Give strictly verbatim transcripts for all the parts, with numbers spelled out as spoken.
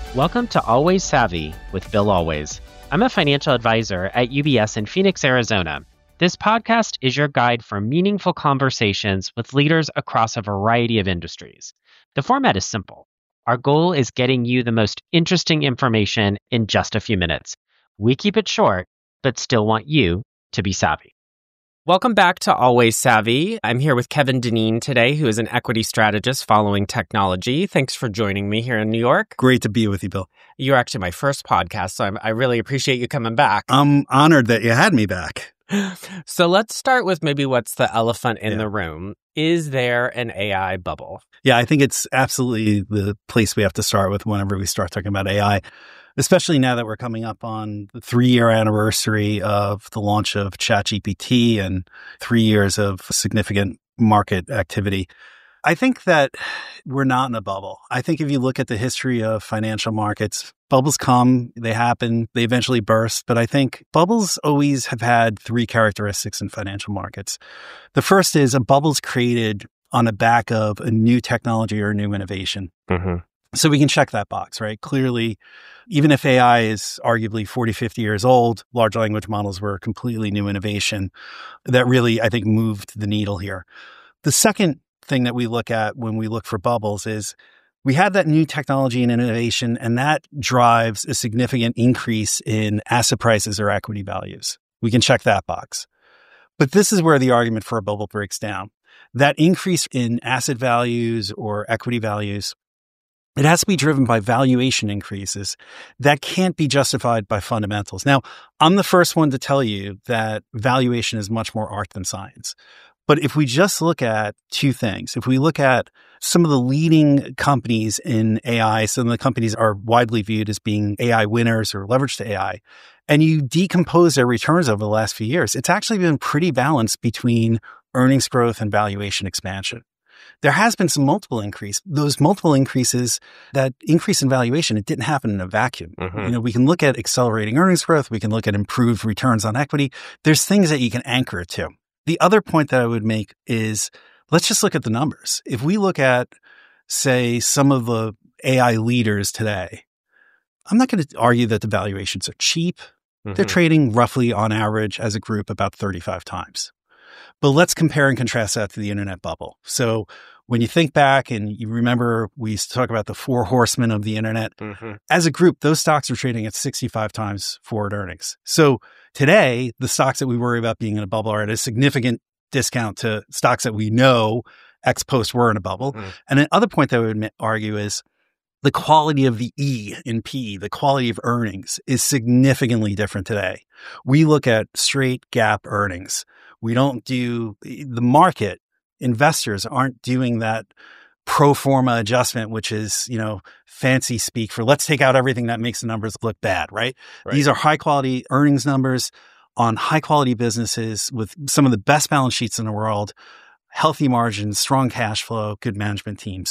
Welcome to Always Savvy with Bill Always. I'm a financial advisor at U B S in Phoenix, Arizona. This podcast is your guide for meaningful conversations with leaders across a variety of industries. The format is simple. Our goal is getting you the most interesting information in just a few minutes. We keep it short, but still want you to be savvy. Welcome back to Always Savvy. I'm here with Kevin Dineen today, who is an equity strategist following technology. Thanks for joining me here in New York. Great to be with you, Bill. You're actually my first podcast, so I'm, I really appreciate you coming back. I'm honored that you had me back. So let's start with maybe what's the elephant in Yeah. the room. Is there an A I bubble? Yeah, I think it's absolutely the place we have to start with whenever we start talking about A I, especially now that we're coming up on the three-year anniversary of the launch of ChatGPT and three years of significant market activity. I think that we're not in a bubble. I think if you look at the history of financial markets, bubbles come, they happen, they eventually burst. But I think bubbles always have had three characteristics in financial markets. The first is a bubble's created on the back of a new technology or a new innovation. Mm-hmm. So we can check that box, right? Clearly, even if A I is arguably forty, fifty years old, large language models were a completely new innovation that really, I think, moved the needle here. The second thing that we look at when we look for bubbles is we have that new technology and innovation, and that drives a significant increase in asset prices or equity values. We can check that box. But this is where the argument for a bubble breaks down. That increase in asset values or equity values, it has to be driven by valuation increases that can't be justified by fundamentals. Now, I'm the first one to tell you that valuation is much more art than science. But if we just look at two things, if we look at some of the leading companies in A I, some of the companies are widely viewed as being A I winners or leveraged to A I, and you decompose their returns over the last few years, it's actually been pretty balanced between earnings growth and valuation expansion. There has been some multiple increase. Those multiple increases, that increase in valuation, it didn't happen in a vacuum. Mm-hmm. You know, we can look at accelerating earnings growth. We can look at improved returns on equity. There's things that you can anchor it to. The other point that I would make is let's just look at the numbers. If we look at, say, some of the A I leaders today, I'm not going to argue that the valuations are cheap. Mm-hmm. They're trading roughly on average as a group about thirty-five times. But let's compare and contrast that to the internet bubble. So when you think back and you remember we used to talk about the four horsemen of the internet, mm-hmm. as a group, those stocks are trading at sixty-five times forward earnings. So today, the stocks that we worry about being in a bubble are at a significant discount to stocks that we know ex post were in a bubble. Mm-hmm. And the other point that I would argue is the quality of the E in P E, the quality of earnings is significantly different today. We look at straight GAAP earnings. We don't do the market. Investors aren't doing that pro forma adjustment, which is, you know, fancy speak for let's take out everything that makes the numbers look bad, right? right? These are high quality earnings numbers on high quality businesses with some of the best balance sheets in the world, healthy margins, strong cash flow, good management teams.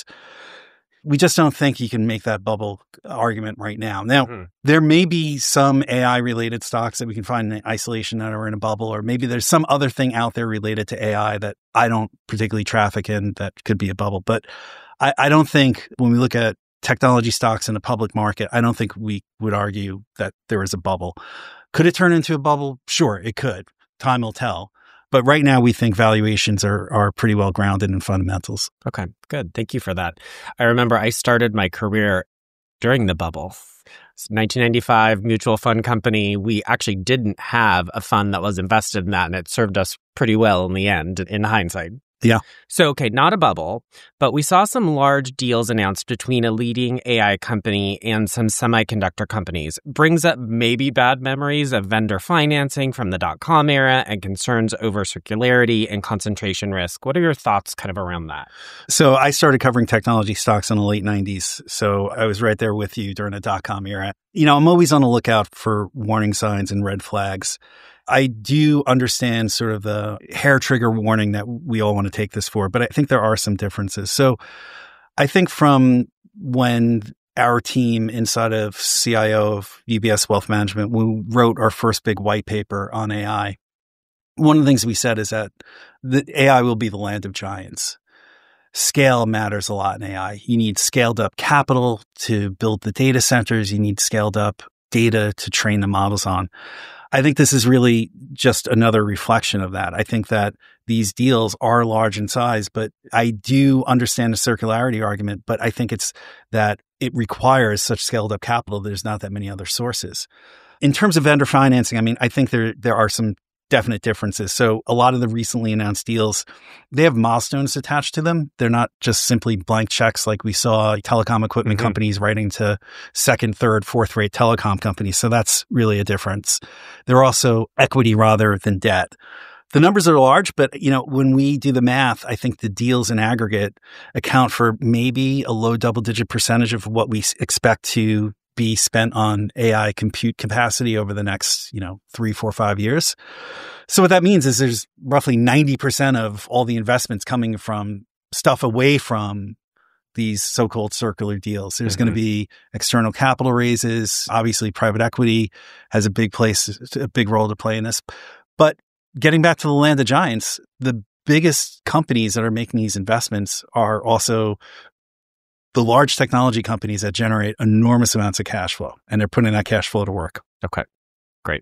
We just don't think you can make that bubble argument right now. Now, mm-hmm. there may be some A I-related stocks that we can find in isolation that are in a bubble, or maybe there's some other thing out there related to A I that I don't particularly traffic in that could be a bubble. But I, I don't think when we look at technology stocks in the public market, I don't think we would argue that there is a bubble. Could it turn into a bubble? Sure, it could. Time will tell. But right now, we think valuations are are pretty well grounded in fundamentals. Okay, good. Thank you for that. I remember I started my career during the bubble. It's nineteen ninety-five, mutual fund company. We actually didn't have a fund that was invested in that, and it served us pretty well in the end, in hindsight. Yeah. So, okay, not a bubble, but we saw some large deals announced between a leading A I company and some semiconductor companies. Brings up maybe bad memories of vendor financing from the dot-com era and concerns over circularity and concentration risk. What are your thoughts kind of around that? So I started covering technology stocks in the late nineties. So I was right there with you during the dot-com era. You know, I'm always on the lookout for warning signs and red flags. I do understand sort of the hair trigger warning that we all want to take this for, but I think there are some differences. So I think from when our team inside of C I O of U B S Wealth Management, we wrote our first big white paper on A I, one of the things we said is that the A I will be the land of giants. scale matters a lot in A I. You need scaled up capital to build the data centers. You need scaled up data to train the models on. I think this is really just another reflection of that. I think that these deals are large in size, but I do understand the circularity argument, but I think it's that it requires such scaled up capital. There's not that many other sources. In terms of vendor financing, I mean, I think there there are some definite differences. So a lot of the recently announced deals, they have milestones attached to them. They're not just simply blank checks like we saw telecom equipment mm-hmm. companies writing to second, third, fourth rate telecom companies. So that's really a difference. They're also equity rather than debt. The numbers are large, but you know, when we do the math, I think the deals in aggregate account for maybe a low double digit percentage of what we expect to be spent on A I compute capacity over the next, you know, three, four, five years. So what that means is there's roughly ninety percent of all the investments coming from stuff away from these so-called circular deals. There's mm-hmm. going to be external capital raises. Obviously, private equity has a big place, a big role to play in this. But getting back to the land of giants, the biggest companies that are making these investments are also the large technology companies that generate enormous amounts of cash flow, and they're putting that cash flow to work. Okay, great.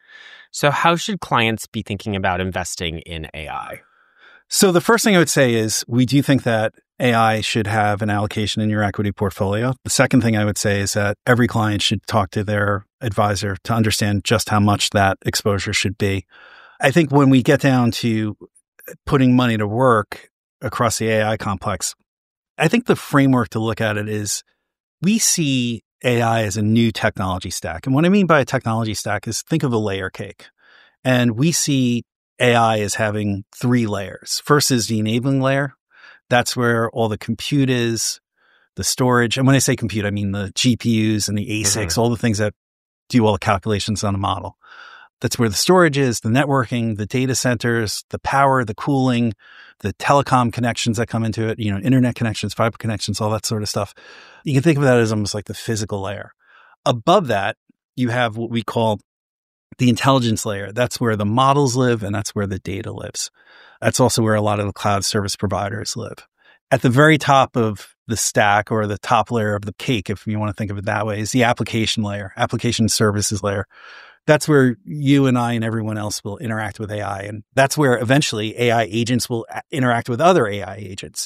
So how should clients be thinking about investing in A I? So the first thing I would say is we do think that A I should have an allocation in your equity portfolio. The second thing I would say is that every client should talk to their advisor to understand just how much that exposure should be. I think when we get down to putting money to work across the A I complex, I think the framework to look at it is we see A I as a new technology stack. And what I mean by a technology stack is think of a layer cake. And we see A I as having three layers. First is the enabling layer. That's where all the compute is, the storage. And when I say compute, I mean the G P Us and the A SICs, mm-hmm. all the things that do all the calculations on a model. That's where the storage is, the networking, the data centers, the power, the cooling, the telecom connections that come into it, you know, internet connections, fiber connections, all that sort of stuff. You can think of that as almost like the physical layer. Above that, you have what we call the intelligence layer. That's where the models live, and that's where the data lives. That's also where a lot of the cloud service providers live. At the very top of the stack, or the top layer of the cake, if you want to think of it that way, is the application layer, application services layer. That's where you and I and everyone else will interact with A I. And that's where eventually A I agents will interact with other A I agents.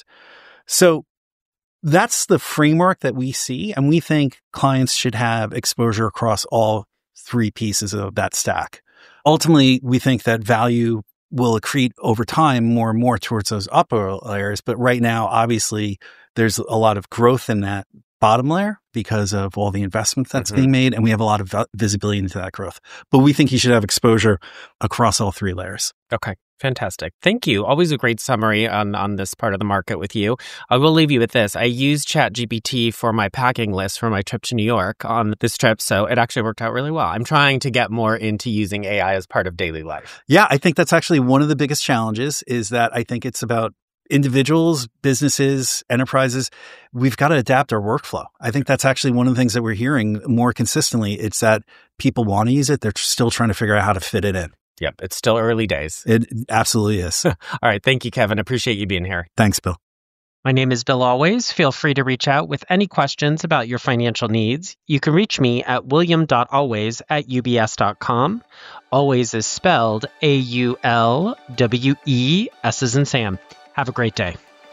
So that's the framework that we see. And we think clients should have exposure across all three pieces of that stack. Ultimately, we think that value will accrete over time more and more towards those upper layers. But right now, obviously, there's a lot of growth in that bottom layer because of all the investments that's mm-hmm. being made. And we have a lot of visibility into that growth. But we think you should have exposure across all three layers. Okay. Fantastic. Thank you. Always a great summary on, on this part of the market with you. I will leave you with this. I used ChatGPT for my packing list for my trip to New York on this trip, so it actually worked out really well. I'm trying to get more into using A I as part of daily life. Yeah, I think that's actually one of the biggest challenges is that I think it's about individuals, businesses, enterprises. We've got to adapt our workflow. I think that's actually one of the things that we're hearing more consistently. It's that people want to use it. They're still trying to figure out how to fit it in. Yep. It's still early days. It absolutely is. All right. Thank you, Kevin. Appreciate you being here. Thanks, Bill. My name is Bill Always. Feel free to reach out with any questions about your financial needs. You can reach me at william dot always at u b s dot com. Always is spelled A U L W E, S as in Sam. Have a great day.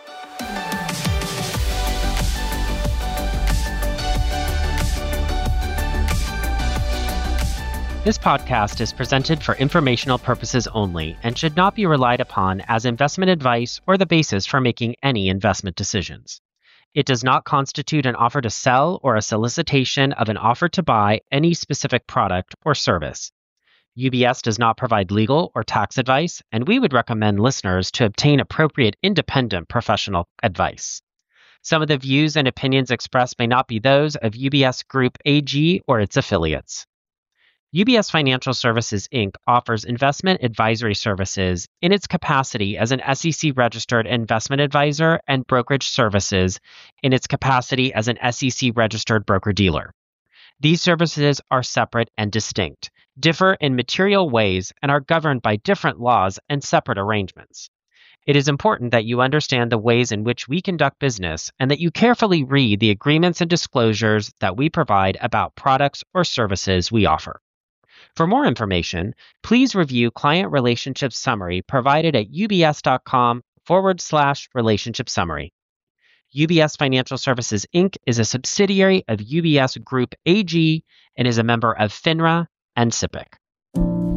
This podcast is presented for informational purposes only and should not be relied upon as investment advice or the basis for making any investment decisions. It does not constitute an offer to sell or a solicitation of an offer to buy any specific product or service. U B S does not provide legal or tax advice, and we would recommend listeners to obtain appropriate independent professional advice. Some of the views and opinions expressed may not be those of U B S Group A G or its affiliates. U B S Financial Services, Incorporated offers investment advisory services in its capacity as an S E C-registered investment advisor and brokerage services in its capacity as an S E C-registered broker-dealer. These services are separate and distinct, differ in material ways, and are governed by different laws and separate arrangements. It is important that you understand the ways in which we conduct business and that you carefully read the agreements and disclosures that we provide about products or services we offer. For more information, please review Client Relationship Summary provided at ubs.com forward slash relationship summary. U B S Financial Services, Incorporated is a subsidiary of U B S Group A G and is a member of FINRA and SIPC.